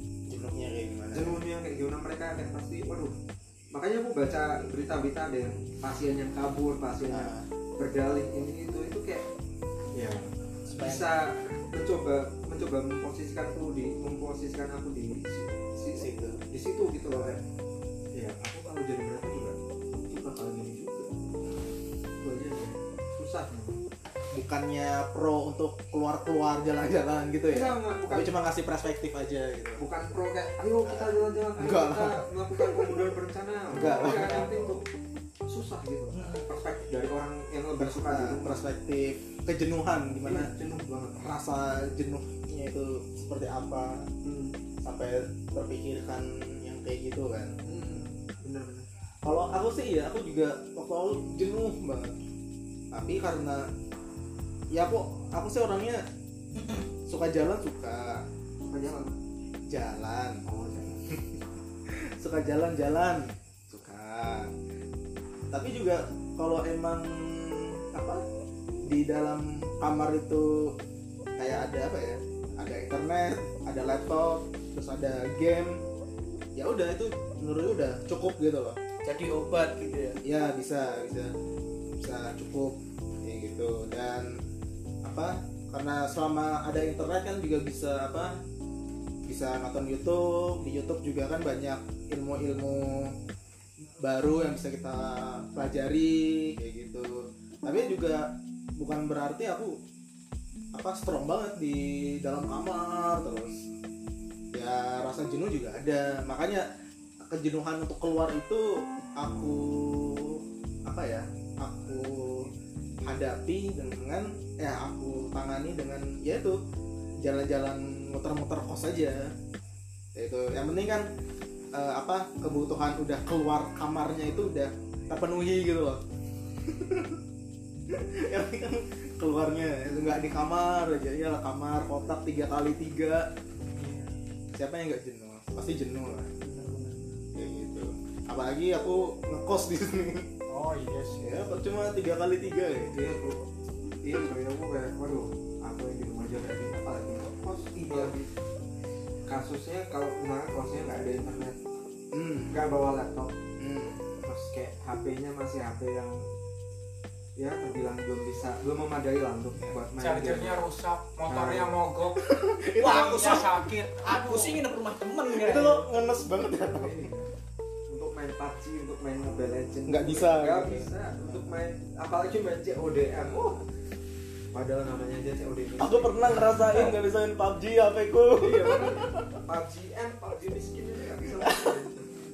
jenuhnya kayak gimana mereka kayak pasti waduh. Makanya aku baca berita-berita ada yang pasien yang kabur, pasien yang berdalih ini itu kayak ya bisa mencoba memposisikan aku di situ gitu loh, kayak ya aku kalau jadi mereka juga itu bakal gini juga, itu aja ya. Susah Bukannya pro untuk keluar jalan-jalan gitu ya? bukan, Tapi cuma ngasih perspektif aja gitu. bukan pro kayak ayo kita jalan-jalan, ayo Enggak kita melakukan pembunuhan berencana, Enggak. yang penting tuh susah gitu, perspektif dari orang yang lebih suka di rumah. Perspektif kejenuhan, gimana Jenuh banget. rasa jenuhnya itu seperti apa, sampai terpikirkan yang kayak gitu kan. Bener-bener. Kalau aku sih ya, aku juga waktu awal jenuh banget, tapi karena ya aku sih orangnya suka jalan, suka jalan suka jalan-jalan, suka. Tapi juga kalau emang apa di dalam kamar itu kayak ada apa ya, ada internet, ada laptop, terus ada game, ya udah itu menurutku udah cukup gitu loh. Jadi obat gitu ya. Ya bisa cukup kayak gitu. Dan apa, karena selama ada internet kan juga bisa nonton YouTube. Di YouTube juga kan banyak ilmu-ilmu baru yang bisa kita pelajari kayak gitu. Tapi juga bukan berarti aku strong banget di dalam kamar terus. Ya rasa jenuh juga ada. Makanya kejenuhan untuk keluar itu aku hadapi dengan aku tangani dengan yaitu jalan-jalan muter-muter kos aja. Itu yang penting kan kebutuhan udah keluar kamarnya itu udah terpenuhi gitu loh. Yang penting kan keluarnya itu nggak di kamar aja, ya kamar kotak 3x3. Siapa yang nggak jenuh? Pasti jenuh lah. Kayak gitu. Apalagi aku ngekos di sini. Oh iya sih. Ya cuma 3x3 ya. Iya bro, aku kayak waduh, aku yang di rumah aja kayak gini, apalagi ngekos. Lagi kasusnya kalau kemarin kosnya nggak ada internet, nggak bawa laptop, terus kayak HP-nya masih HP yang ya terbilang belum memadai lah untuk buat main Chargernya game. rusak, motornya mogok, Wah, aku sakit. sih nginep rumah temen ya. Itu lo ngenes banget ya. Untuk main PUBG, untuk main Mobile Legends Nggak bisa. untuk main, apalagi main CODM. Padahal namanya aja COD miskin. Aku pernah ngerasain nggak bisa main PUBG HP ku. Iya bener. PUBG miskin ini nggak bisa main.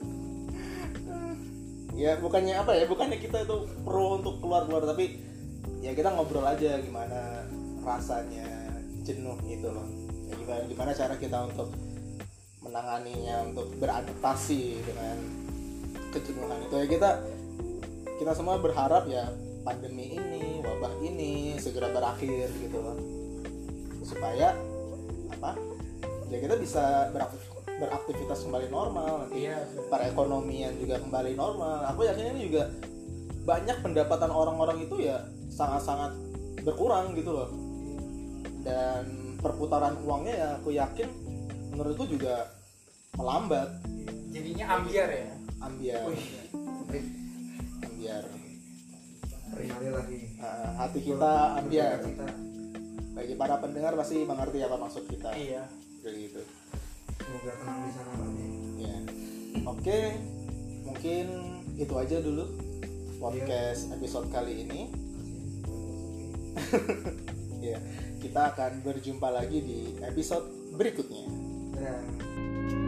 Ya bukannya apa ya, bukannya kita itu pro untuk keluar tapi ya kita ngobrol aja gimana rasanya jenuh gitu loh. Ya, gimana cara kita untuk menanganinya, untuk beradaptasi dengan kejenuhan itu. Ya kita semua berharap ya pandemi ini, wabah ini segera berakhir gitu loh, supaya apa ya kita bisa beraktivitas kembali normal, nanti Iya. perekonomian juga kembali normal. Aku yakin ini juga banyak pendapatan orang-orang itu ya sangat-sangat berkurang gitu loh, dan perputaran uangnya ya aku yakin menurutku juga melambat. Jadinya ambiar ya. Ambiar. Kembali lagi. Hati kita ambiar. Kita. Bagi para pendengar pasti mengerti apa maksud kita. Iya. Kayak gitu. Semoga tenang di sana Pak. Ya. Oke, mungkin itu aja dulu podcast episode kali ini. Ya, kita akan berjumpa lagi di episode berikutnya. Ya.